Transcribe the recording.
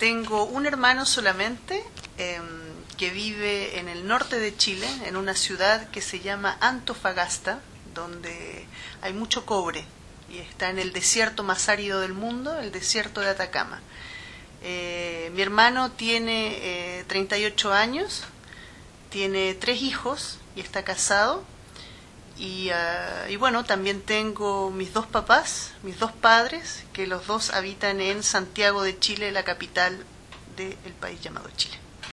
Tengo un hermano solamente que vive en el norte de Chile, en una ciudad que se llama Antofagasta, donde hay mucho cobre y está en el desierto más árido del mundo, el desierto de Atacama. Mi hermano tiene 38 años, tiene 3 hijos y está casado. Y bueno, también tengo mis 2 papás, mis 2 padres, que los dos habitan en Santiago de Chile, la capital del país llamado Chile.